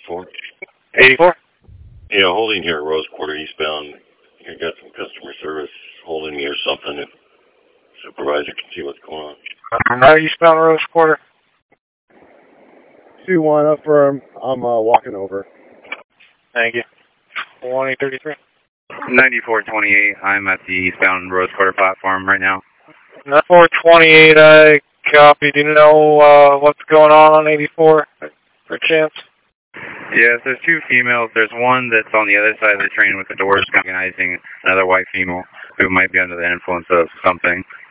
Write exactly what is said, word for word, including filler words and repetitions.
four. eighty-four? Yeah, holding here, Rose Quarter eastbound. I got some customer service holding me or something. If supervisor can see what's going on. Now eastbound Rose Quarter. two one, affirm. I'm uh, walking over. Thank you. one eight thirty-three. ninety-four twenty-eight, I'm at the eastbound Rose Quarter platform right now. ninety-four twenty-eight, I copy. Do you know uh, what's going on on eighty-four, for chance? Yes, there's two females. There's one that's on the other side of the train with the doors recognizing another white female who might be under the influence of something.